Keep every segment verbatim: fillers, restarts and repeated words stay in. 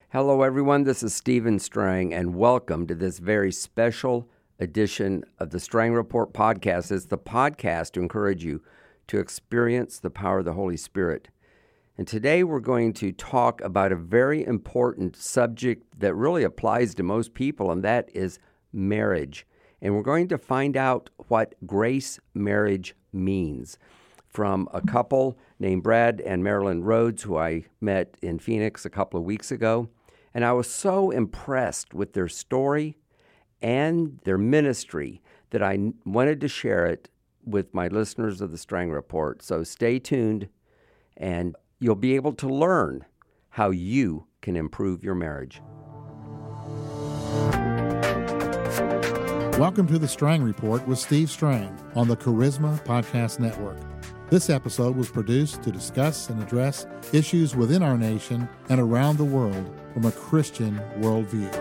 Hello, everyone. This is Stephen Strang, and welcome to this very special edition of the Strang Report podcast. It's the podcast to encourage you to experience the power of the Holy Spirit. And today we're going to talk about a very important subject that really applies to most people, and that is marriage. And we're going to find out what grace marriage means from a couple named Brad and Marilyn Rhodes, who I met in Phoenix a couple of weeks ago. And I was so impressed with their story and their ministry that I wanted to share it with my listeners of the Strang Report. So stay tuned, and you'll be able to learn how you can improve your marriage. Welcome to the Strang Report with Steve Strang on the Charisma Podcast Network. This episode was produced to discuss and address issues within our nation and around the world from a Christian worldview.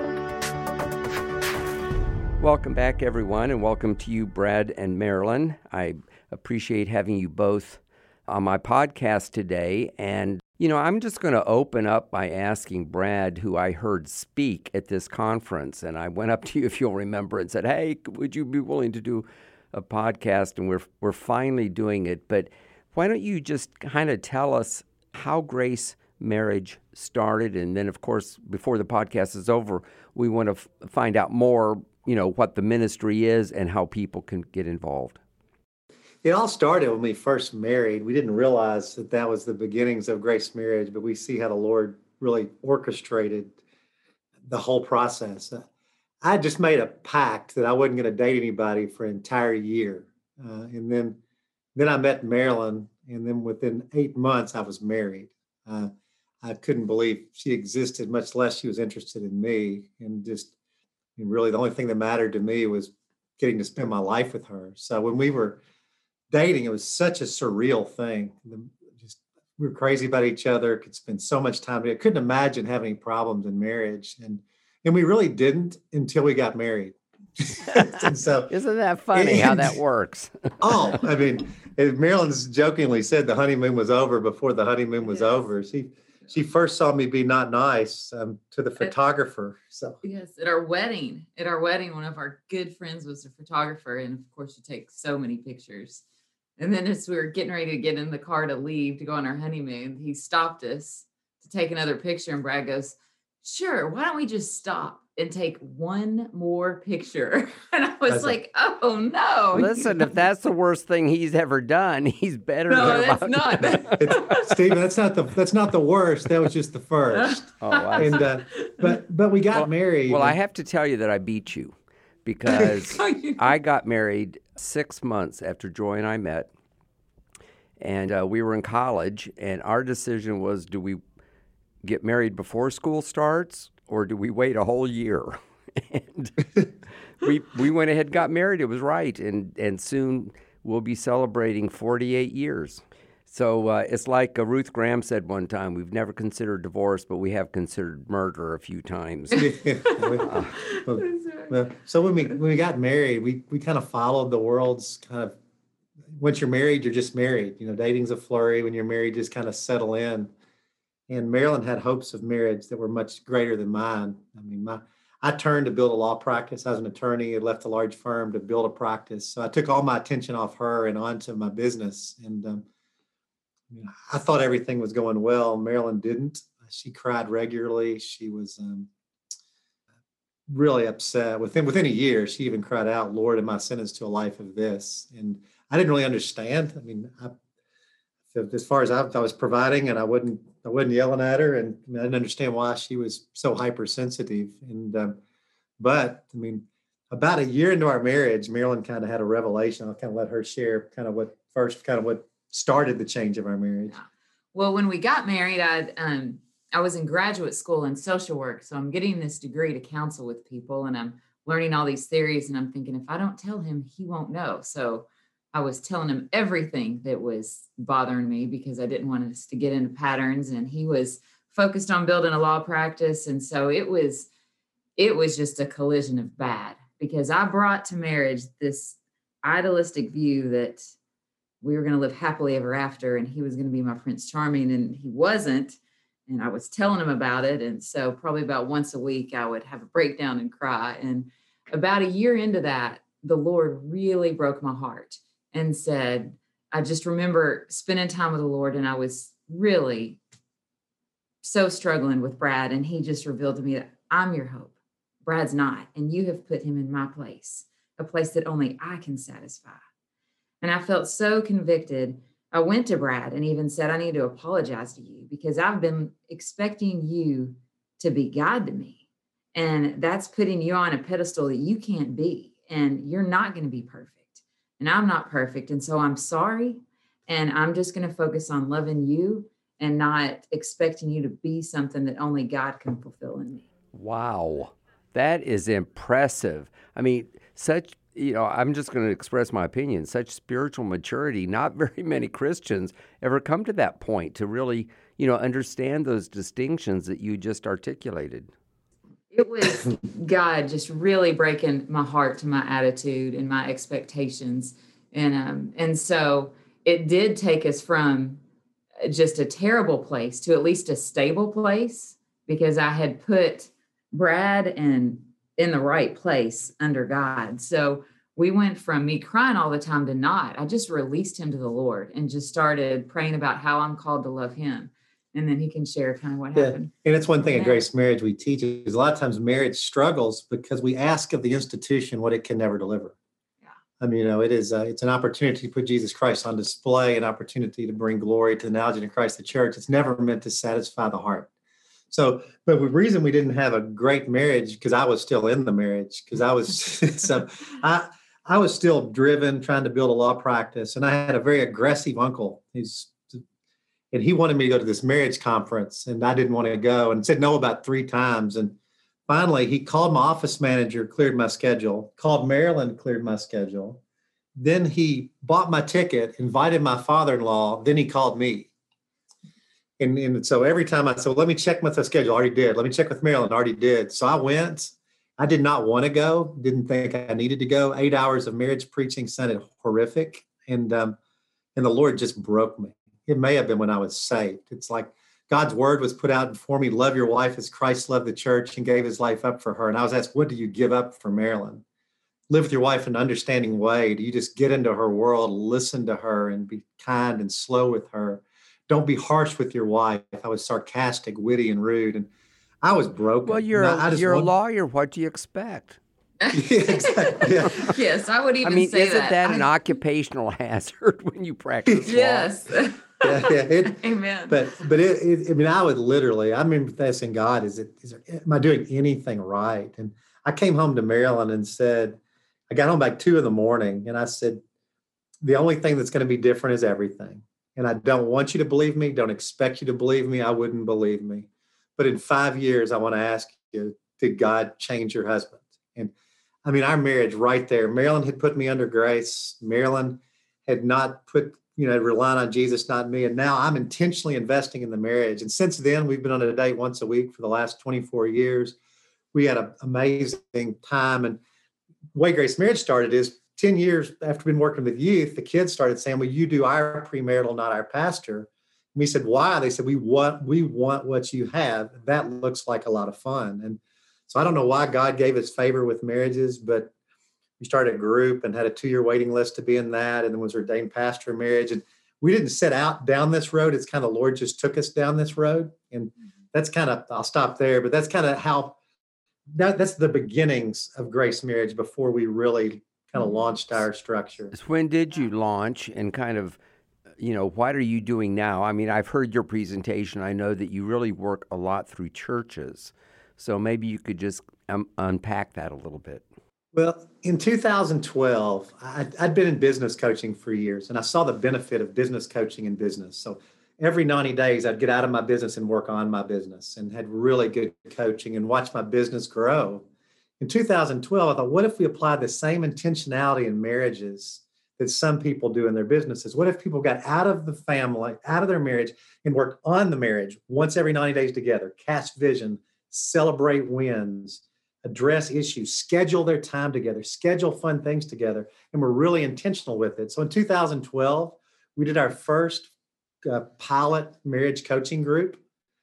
Welcome back, everyone, and welcome to you, Brad and Marilyn. I appreciate having you both on my podcast today. And, you know, I'm just going to open up by asking Brad, who I heard speak at this conference, and I went up to you, if you'll remember, and said, hey, would you be willing to do a podcast? And we're we're finally doing it. But why don't you just kind of tell us how Grace Marriage started? And then, of course, before the podcast is over, we want to f- find out more, you know, what the ministry is and how people can get involved. It all started when we first married. We didn't realize that that was the beginnings of Grace Marriage, but we see how the Lord really orchestrated the whole process. I just made a pact that I wasn't going to date anybody for an entire year. Uh, and then then I met Marilyn, and then within eight months, I was married. Uh, I couldn't believe she existed, much less she was interested in me. And just and really the only thing that mattered to me was getting to spend my life with her. So when we were dating, it was such a surreal thing. Just we were crazy about each other, could spend so much time together. Couldn't imagine having problems in marriage. And And we really didn't until we got married. And so, isn't that funny and, how that works? oh, I mean, Marilyn's jokingly said the honeymoon was over before the honeymoon was yes. over. She she first saw me be not nice um, to the photographer. So yes, at our wedding, at our wedding, one of our good friends was a photographer, and of course, she takes so many pictures. And then as we were getting ready to get in the car to leave to go on our honeymoon, he stopped us to take another picture, and Brad goes, sure, why don't we just stop and take one more picture? And I was that's like, a, oh, no. Listen, if that's the worst thing he's ever done, he's better no, than that's about not. It's, Stephen, that's not the that's not the worst. That was just the first. Oh, wow. And, uh, but, but we got well, married. Well, and... I have to tell you that I beat you because I got married six months after Joy and I met. And uh, we were in college, and our decision was, do we get married before school starts, or do we wait a whole year? And we we went ahead and got married. It was right, and and soon we'll be celebrating forty-eight years. So uh, it's like uh, Ruth Graham said one time, we've never considered divorce, but we have considered murder a few times. uh, well, well, so when we when we got married, we we kind of followed the world's kind of, once you're married, you're just married. You know, dating's a flurry. When you're married, just kind of settle in. And Marilyn had hopes of marriage that were much greater than mine. I mean, my I turned to build a law practice. I was an attorney, had left a large firm to build a practice. So I took all my attention off her and onto my business. And um, you know, I thought everything was going well. Marilyn didn't. She cried regularly. She was um, really upset. Within within a year, she even cried out, Lord, am I sentenced to a life of this? And I didn't really understand. I mean, I, as far as I, I was providing, and I wouldn't, I wasn't yelling at her, and I, mean, I didn't understand why she was so hypersensitive. And um, but I mean, about a year into our marriage, Marilyn kind of had a revelation. I'll kind of let her share kind of what first, kind of what started the change of our marriage. Well, when we got married, I um, I was in graduate school in social work, so I'm getting this degree to counsel with people, and I'm learning all these theories. And I'm thinking, if I don't tell him, he won't know. So I was telling him everything that was bothering me because I didn't want us to get into patterns, and he was focused on building a law practice. And so it was, it was just a collision of bad, because I brought to marriage this idealistic view that we were going to live happily ever after, and he was going to be my Prince Charming, and he wasn't. and I was telling him about it. And so probably about once a week, I would have a breakdown and cry. And about a year into that, the Lord really broke my heart and said, I just remember spending time with the Lord, and I was really so struggling with Brad. And he just revealed to me that I'm your hope. Brad's not. And you have put him in my place, a place that only I can satisfy. And I felt so convicted. I went to Brad and even said, I need to apologize to you because I've been expecting you to be God to me. And that's putting you on a pedestal that you can't be. And you're not going to be perfect. And I'm not perfect. And so I'm sorry. And I'm just going to focus on loving you and not expecting you to be something that only God can fulfill in me. Wow. That is impressive. I mean, such, you know, I'm just going to express my opinion, such spiritual maturity. Not very many Christians ever come to that point to really, you know, understand those distinctions that you just articulated. It was God just really breaking my heart to my attitude and my expectations. And, um, and so it did take us from just a terrible place to at least a stable place, because I had put Brad in, in the right place under God. So we went from me crying all the time to not. I just released him to the Lord and just started praying about how I'm called to love him. And then he can share kind of what Yeah. happened. And it's one thing Yeah. at Grace Marriage we teach is a lot of times marriage struggles because we ask of the institution what it can never deliver. Yeah. I mean, you know, it is, uh, it's an opportunity to put Jesus Christ on display, an opportunity to bring glory to the knowledge of Christ, the church. It's never meant to satisfy the heart. So, but the reason we didn't have a great marriage, because I was still in the marriage, because I was, so I, I was still driven, trying to build a law practice. And I had a very aggressive uncle. He's, and he wanted me to go to this marriage conference, and I didn't want to go, and said no about three times. And finally, he called my office manager, cleared my schedule, called Marilyn, cleared my schedule. Then he bought my ticket, invited my father-in-law. Then he called me. And, and so every time I said, well, let me check with the schedule. I already did. Let me check with Marilyn. I already did. So I went. I did not want to go. Didn't think I needed to go. Eight hours of marriage preaching sounded horrific. And, um, and the Lord just broke me. It may have been when I was saved. It's like God's word was put out before me, love your wife as Christ loved the church and gave his life up for her. And I was asked, what do you give up for Marilyn? Live with your wife in an understanding way. Do you just get into her world, listen to her, and be kind and slow with her? Don't be harsh with your wife. I was sarcastic, witty, and rude. And I was broken. Well, you're, I, a, I you're want... a lawyer. What do you expect? Yeah, exactly. Yeah. Yes, I would even I mean, say isn't that. that an I, occupational hazard when you practice law? yes. yeah, yeah. It, Amen. But but it, it, I mean, I would literally, I remember asking God, is it, is there, am I doing anything right? And I came home to Maryland and said, I got home like two in the morning, and I said, the only thing that's going to be different is everything. And I don't want you to believe me. Don't expect you to believe me. I wouldn't believe me. But in five years, I want to ask you, did God change your husband? And I mean, our marriage right there, Marilyn had put me under grace. Marilyn had not put, you know, relying on Jesus, not me. And now I'm intentionally investing in the marriage. And since then, we've been on a date once a week for the last twenty-four years. We had an amazing time. And the way Grace Marriage started is ten years after we've been working with youth, the kids started saying, well, you do our premarital, not our pastor. And we said, why? They said, we want, we want what you have. That looks like a lot of fun. And so I don't know why God gave us favor with marriages, but we started a group and had a two-year waiting list to be in that, and then was ordained pastor in marriage. And we didn't set out down this road. It's kind of the Lord just took us down this road. And that's kind of, I'll stop there, but that's kind of how, that, that's the beginnings of Grace Marriage before we really kind of launched our structure. When did you launch, and kind of, you know, what are you doing now? I mean, I've heard your presentation. I know that you really work a lot through churches. So maybe you could just um, unpack that a little bit. Well, in two thousand twelve, I'd, I'd been in business coaching for years, and I saw the benefit of business coaching in business. So every ninety days, I'd get out of my business and work on my business, and had really good coaching and watch my business grow. In two thousand twelve, I thought, what if we applied the same intentionality in marriages that some people do in their businesses? What if people got out of the family, out of their marriage, and worked on the marriage once every ninety days together, cast vision, celebrate wins, address issues, schedule their time together, schedule fun things together, and we're really intentional with it. So in two thousand twelve, we did our first uh, pilot marriage coaching group.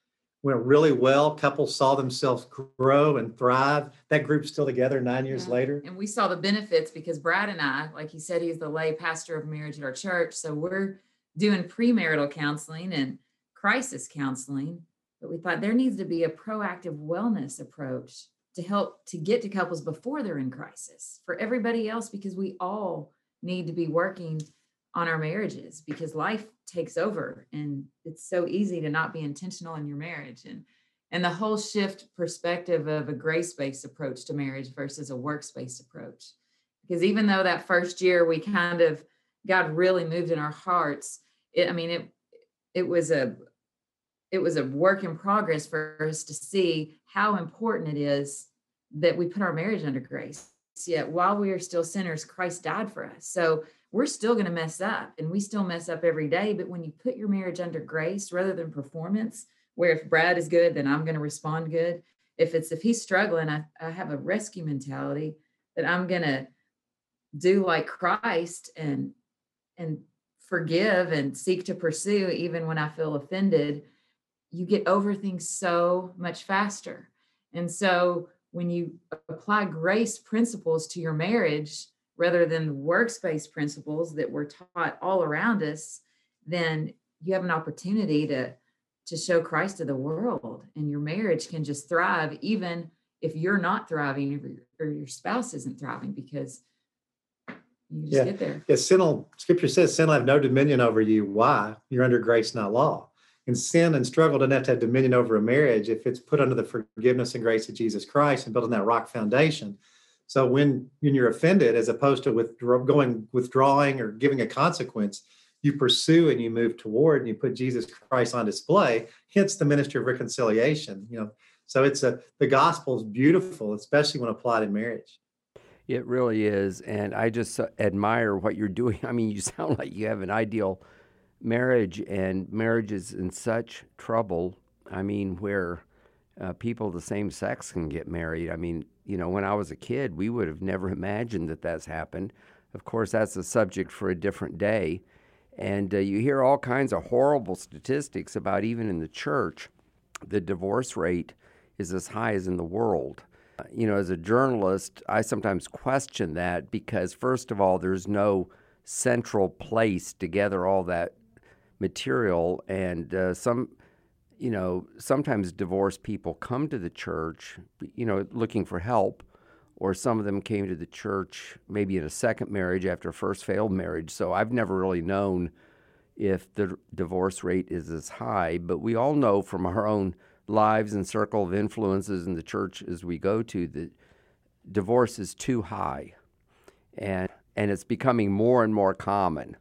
went really well. Couples saw themselves grow and thrive. That group's still together nine years Yeah. later. And we saw the benefits because Brad and I, like he said, he's the lay pastor of marriage at our church. So we're doing premarital counseling and crisis counseling. But we thought there needs to be a proactive wellness approach to help to get to couples before they're in crisis for everybody else, because we all need to be working on our marriages because life takes over and it's so easy to not be intentional in your marriage. And and the whole shift perspective of a grace-based approach to marriage versus a works-based approach. Because even though that first year we kind of, God really moved in our hearts, it, I mean, it it was a it was a work in progress for us to see how important it is that we put our marriage under grace. Yet while we are still sinners, Christ died for us. So we're still going to mess up, and we still mess up every day. But when you put your marriage under grace rather than performance, where if Brad is good, then I'm going to respond good. If it's, if he's struggling, I, I have a rescue mentality that I'm going to do like Christ and, and forgive and seek to pursue, even when I feel offended. You get over things so much faster. And so when you apply grace principles to your marriage, rather than works-based principles that we're taught all around us, then you have an opportunity to, to show Christ to the world, and your marriage can just thrive, even if you're not thriving or your, or your spouse isn't thriving, because you just Yeah. get there. Yeah, sin will, Scripture says sin will have no dominion over you. Why? You're under grace, not law. And sin and struggle doesn't have to have dominion over a marriage if it's put under the forgiveness and grace of Jesus Christ and built on that rock foundation. So when, when you're offended, as opposed to withdraw, going, withdrawing or giving a consequence, you pursue and you move toward and you put Jesus Christ on display, hence the ministry of reconciliation. You know, so it's a, the gospel is beautiful, especially when applied in marriage. It really is. And I just uh, admire what you're doing. I mean, you sound like you have an ideal marriage, and marriage is in such trouble. I mean, where uh, people of the same sex can get married. I mean, you know, when I was a kid, we would have never imagined that that's happened. Of course, that's a subject for a different day. And uh, you hear all kinds of horrible statistics about, even in the church, the divorce rate is as high as in the world. Uh, you know, as a journalist, I sometimes question that because, first of all, there's no central place to gather all that material. And uh, some, you know, sometimes divorced people come to the church, you know, looking for help, or some of them came to the church maybe in a second marriage after a first failed marriage. So I've never really known if the divorce rate is as high, but we all know from our own lives and circle of influences in the church as we go to that divorce is too high, and and it's becoming more and more common.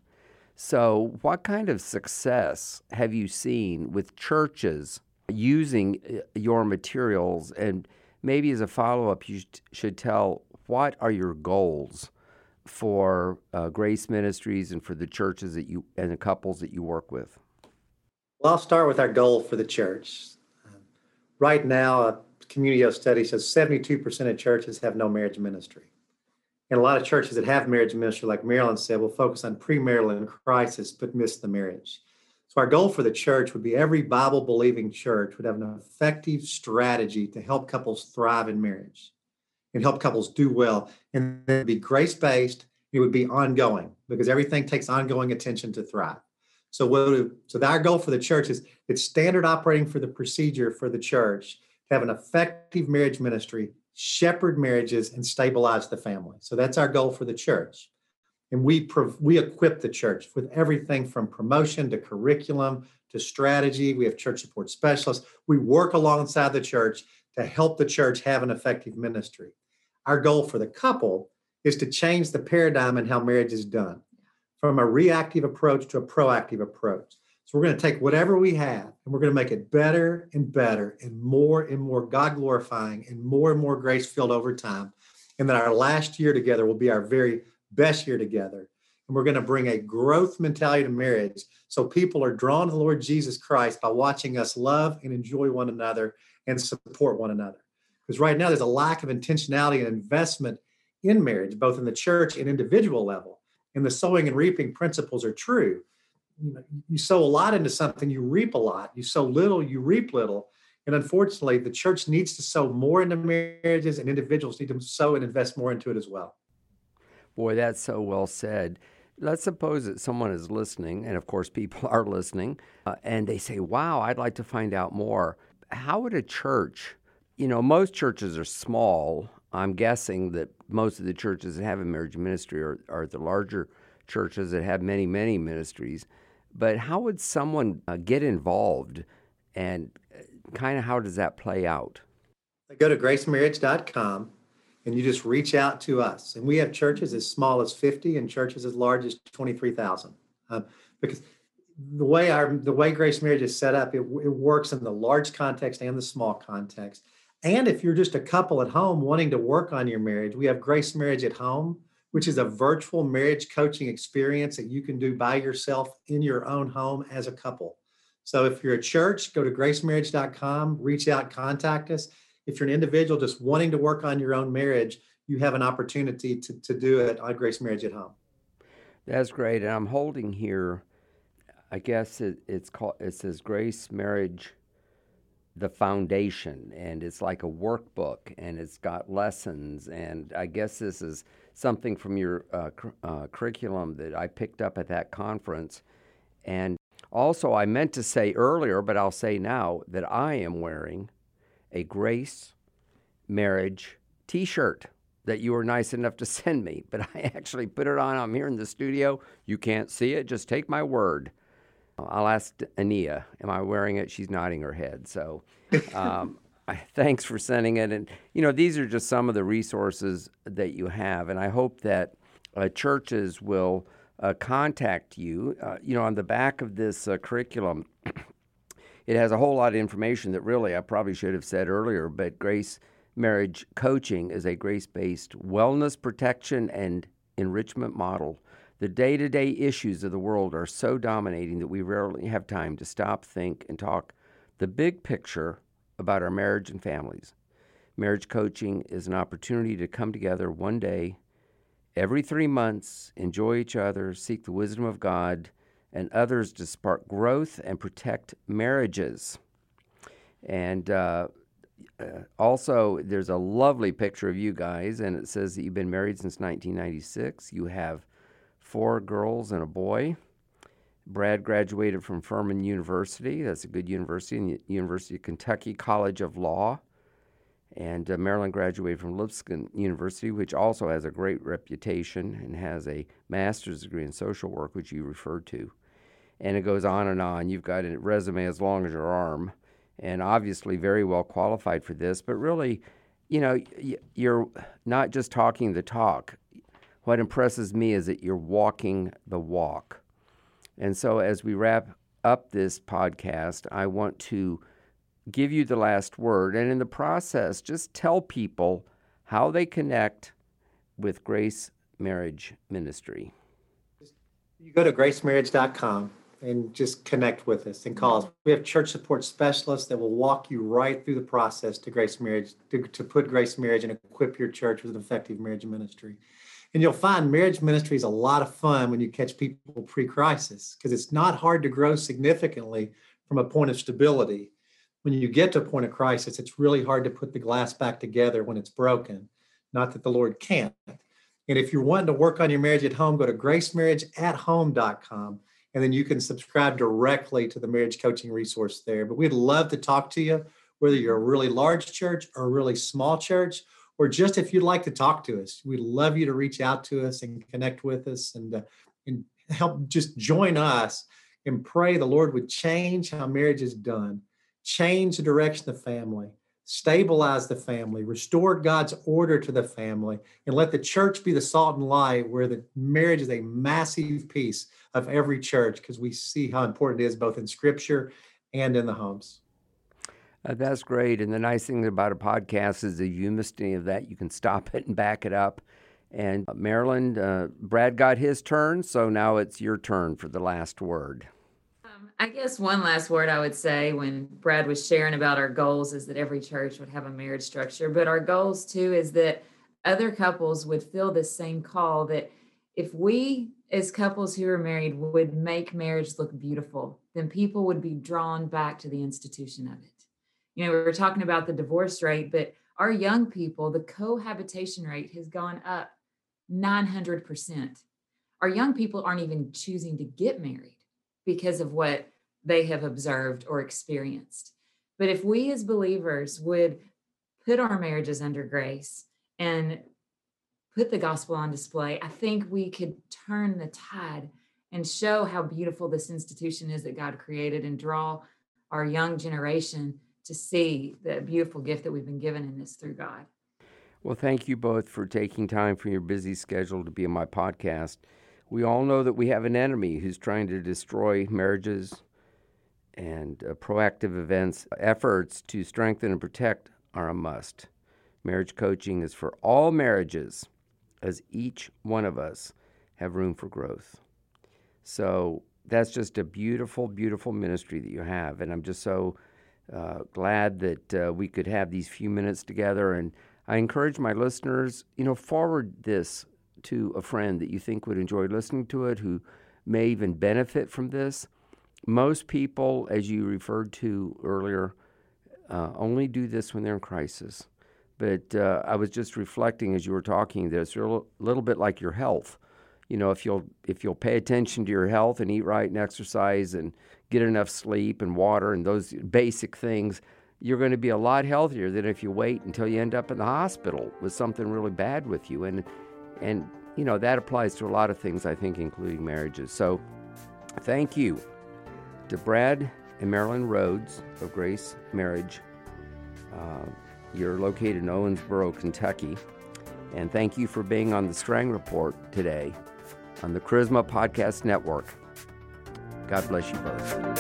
So what kind of success have you seen with churches using your materials? And maybe as a follow-up, you should tell, what are your goals for uh, Grace Ministries and for the churches that you and the couples that you work with? Well, I'll start with our goal for the church. Right now, a Communio study says seventy-two percent of churches have no marriage ministry. And a lot of churches that have marriage ministry, like Marilyn said, will focus on premarital and crisis, but miss the marriage. So our goal for the church would be every Bible-believing church would have an effective strategy to help couples thrive in marriage and help couples do well. And it would be grace-based. It would be ongoing, because everything takes ongoing attention to thrive. So what, so our goal for the church is it's standard operating for the procedure for the church to have an effective marriage ministry, shepherd marriages, and stabilize the family. So that's our goal for the church. And we we equip the church with everything from promotion to curriculum to strategy. We have church support specialists. We work alongside the church to help the church have an effective ministry. Our goal for the couple is to change the paradigm in how marriage is done, from a reactive approach to a proactive approach. So we're going to take whatever we have and we're going to make it better and better and more and more God glorifying and more and more grace filled over time. And then our last year together will be our very best year together. And we're going to bring a growth mentality to marriage, so people are drawn to the Lord Jesus Christ by watching us love and enjoy one another and support one another. Because right now there's a lack of intentionality and investment in marriage, both in the church and individual level. And the sowing and reaping principles are true. You know, you sow a lot into something, you reap a lot. You sow little, you reap little. And unfortunately, the church needs to sow more into marriages, and individuals need to sow and invest more into it as well. Boy, that's so well said. Let's suppose that someone is listening, and of course people are listening, uh, and they say, wow, I'd like to find out more. How would a church, you know, most churches are small. I'm guessing that most of the churches that have a marriage ministry are, are the larger churches that have many, many ministries. But how would someone uh, get involved, and kind of how does that play out? Go to grace marriage dot com. And you just reach out to us. And we have churches as small as fifty and churches as large as twenty-three thousand. Um, because the way our the way Grace Marriage is set up, it, it works in the large context and the small context. And if you're just a couple at home wanting to work on your marriage, we have Grace Marriage at Home, which is a virtual marriage coaching experience that you can do by yourself in your own home as a couple. So if you're a church, go to grace marriage dot com, reach out, contact us. If you're an individual just wanting to work on your own marriage, you have an opportunity to, to do it on Grace Marriage at Home. That's great. And I'm holding here, I guess it, it's called, it says Grace Marriage, the Foundation, and it's like a workbook, and it's got lessons. And I guess this is something from your uh, cur- uh, curriculum that I picked up at that conference. And also, I meant to say earlier, but I'll say now, that I am wearing a Grace Marriage t-shirt that you were nice enough to send me, but I actually put it on. I'm here in the studio. You can't see it. Just take my word. I'll ask Ania, am I wearing it? She's nodding her head. So um, I, thanks for sending it. And, you know, these are just some of the resources that you have. And I hope that uh, churches will uh, contact you. Uh, you know, on the back of this uh, curriculum, it has a whole lot of information that really I probably should have said earlier, but Grace Marriage Coaching is a grace-based wellness, protection, and enrichment model. The day-to-day issues of the world are so dominating that we rarely have time to stop, think, and talk the big picture about our marriage and families. Marriage coaching is an opportunity to come together one day, every three months, enjoy each other, seek the wisdom of God, and others to spark growth and protect marriages. And uh, uh, also, there's a lovely picture of you guys, and it says that you've been married since nineteen ninety-six. You have four girls and a boy. Brad graduated from Furman University. That's a good university, and the University of Kentucky College of Law. And uh, Marilyn graduated from Lipscomb University, which also has a great reputation and has a master's degree in social work, which you referred to. And it goes on and on. You've got a resume as long as your arm, and obviously very well qualified for this. But really, you know, you're not just talking the talk. What impresses me is that you're walking the walk. And so as we wrap up this podcast, I want to give you the last word. And in the process, just tell people how they connect with Grace Marriage Ministry. You go to grace marriage dot com and just connect with us and call us. We have church support specialists that will walk you right through the process to Grace Marriage, to, to put Grace Marriage and equip your church with an effective marriage ministry. And you'll find marriage ministry is a lot of fun when you catch people pre-crisis, because it's not hard to grow significantly from a point of stability. When you get to a point of crisis, it's really hard to put the glass back together when it's broken. Not that the Lord can't. And if you're wanting to work on your marriage at home, go to grace marriage at home dot com, and then you can subscribe directly to the marriage coaching resource there. But we'd love to talk to you, whether you're a really large church or a really small church, or just if you'd like to talk to us. We'd love you to reach out to us and connect with us, and, uh, and help just join us and pray the Lord would change how marriage is done, change the direction of the family, stabilize the family, restore God's order to the family, and let the church be the salt and light, where the marriage is a massive piece of every church, because we see how important it is both in Scripture and in the homes. Uh, that's great. And the nice thing about a podcast is the humility of that. You can stop it and back it up. And uh, Marilyn, uh, Brad got his turn, so now it's your turn for the last word. Um, I guess one last word I would say when Brad was sharing about our goals is that every church would have a marriage structure. But our goals, too, is that other couples would feel this same call, that if we as couples who are married would make marriage look beautiful, then people would be drawn back to the institution of it. You know, we were talking about the divorce rate, but our young people, the cohabitation rate has gone up nine hundred percent. Our young people aren't even choosing to get married because of what they have observed or experienced. But if we as believers would put our marriages under grace and put the gospel on display, I think we could turn the tide and show how beautiful this institution is that God created and draw our young generation to see the beautiful gift that we've been given in this through God. Well, thank you both for taking time from your busy schedule to be on my podcast. We all know that we have an enemy who's trying to destroy marriages, and uh, proactive events, efforts to strengthen and protect are a must. Marriage coaching is for all marriages, as each one of us have room for growth. So that's just a beautiful, beautiful ministry that you have, and I'm just so uh, glad that uh, we could have these few minutes together. And I encourage my listeners, you know, forward this to a friend that you think would enjoy listening to it, who may even benefit from this. Most people, as you referred to earlier, uh, only do this when they're in crisis. But uh, I was just reflecting as you were talking that it's a little, little bit like your health. You know, if you'll if you'll pay attention to your health and eat right and exercise and get enough sleep and water and those basic things, you're going to be a lot healthier than if you wait until you end up in the hospital with something really bad with you. And and you know, that applies to a lot of things, I think, including marriages. So thank you to Brad and Marilyn Rhodes of Grace Marriage. Uh, you're located in Owensboro, Kentucky. And thank you for being on the Strang Report today on the Charisma Podcast Network. God bless you both.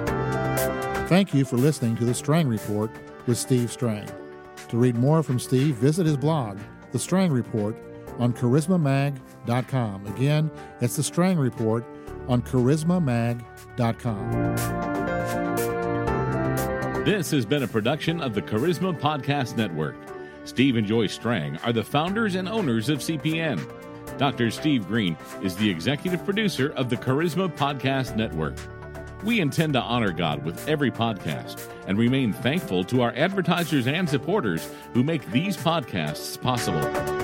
Thank you for listening to the Strang Report with Steve Strang. To read more from Steve, visit his blog, The Strang Report, on charisma mag dot com. Again, it's The Strang Report on charisma mag dot com. This has been a production of the Charisma Podcast Network. Steve and Joyce Strang are the founders and owners of C P N. Doctor Steve Green is the executive producer of the Charisma Podcast Network. We intend to honor God with every podcast and remain thankful to our advertisers and supporters who make these podcasts possible.